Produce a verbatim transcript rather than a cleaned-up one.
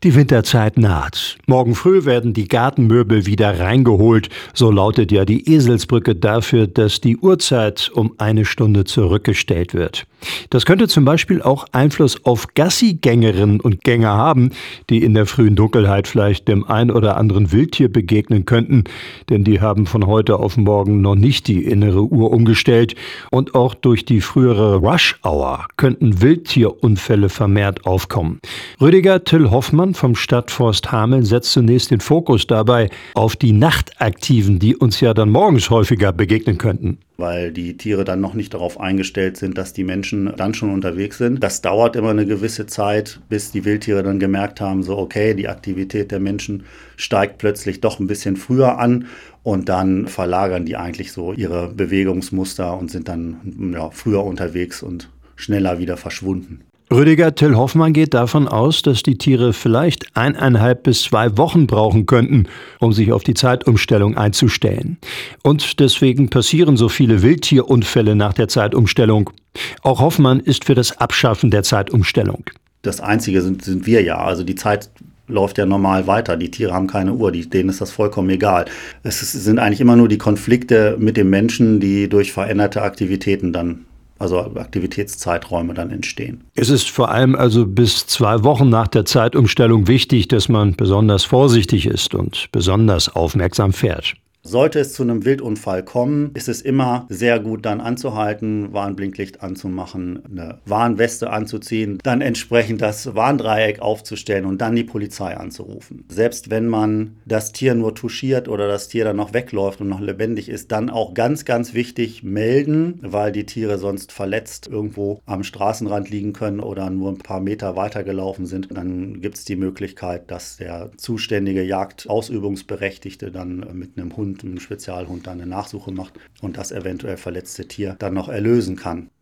Die Winterzeit naht. Morgen früh werden die Gartenmöbel wieder reingeholt. So lautet ja die Eselsbrücke dafür, dass die Uhrzeit um eine Stunde zurückgestellt wird. Das könnte zum Beispiel auch Einfluss auf Gassigängerinnen und Gänger haben, die in der frühen Dunkelheit vielleicht dem ein oder anderen Wildtier begegnen könnten. Denn die haben von heute auf morgen noch nicht die innere Uhr umgestellt. Und auch durch die frühere Rush-Hour könnten Wildtierunfälle vermehrt aufkommen. Rüdiger Till Hoffmann vom Stadtforst Hameln setzt zunächst den Fokus dabei auf die Nachtaktiven, die uns ja dann morgens häufiger begegnen könnten. Weil die Tiere dann noch nicht darauf eingestellt sind, dass die Menschen dann schon unterwegs sind. Das dauert immer eine gewisse Zeit, bis die Wildtiere dann gemerkt haben, so okay, die Aktivität der Menschen steigt plötzlich doch ein bisschen früher an und dann verlagern die eigentlich so ihre Bewegungsmuster und sind dann ja, früher unterwegs und schneller wieder verschwunden. Rüdiger Till Hoffmann geht davon aus, dass die Tiere vielleicht eineinhalb bis zwei Wochen brauchen könnten, um sich auf die Zeitumstellung einzustellen. Und deswegen passieren so viele Wildtierunfälle nach der Zeitumstellung. Auch Hoffmann ist für das Abschaffen der Zeitumstellung. Das Einzige sind, sind wir ja. Also die Zeit läuft ja normal weiter. Die Tiere haben keine Uhr, die, denen ist das vollkommen egal. Es ist, sind eigentlich immer nur die Konflikte mit dem Menschen, die durch veränderte Aktivitäten dann also Aktivitätszeiträume dann entstehen. Es ist vor allem also bis zwei Wochen nach der Zeitumstellung wichtig, dass man besonders vorsichtig ist und besonders aufmerksam fährt. Sollte es zu einem Wildunfall kommen, ist es immer sehr gut, dann anzuhalten, Warnblinklicht anzumachen, eine Warnweste anzuziehen, dann entsprechend das Warndreieck aufzustellen und dann die Polizei anzurufen. Selbst wenn man das Tier nur touchiert oder das Tier dann noch wegläuft und noch lebendig ist, dann auch ganz, ganz wichtig melden, weil die Tiere sonst verletzt irgendwo am Straßenrand liegen können oder nur ein paar Meter weiter gelaufen sind. Dann gibt es die Möglichkeit, dass der zuständige Jagdausübungsberechtigte dann mit einem Hund, einem Spezialhund, dann eine Nachsuche macht und das eventuell verletzte Tier dann noch erlösen kann.